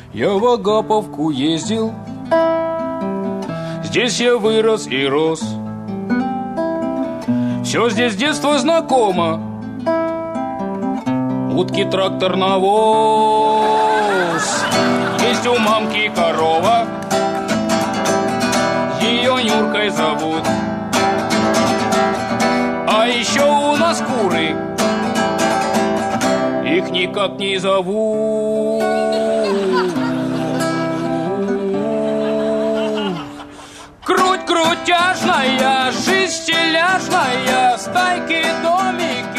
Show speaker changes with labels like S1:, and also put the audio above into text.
S1: Я в Агаповку ездил, здесь я вырос и рос. Все здесь с детства знакомо. Утки, трактор, навоз. Есть у мамки корова, ее Нюркой зовут. А еще у нас куры, их никак не зовут. Круть крутяжная, жизнь стиляжная, стайки, домики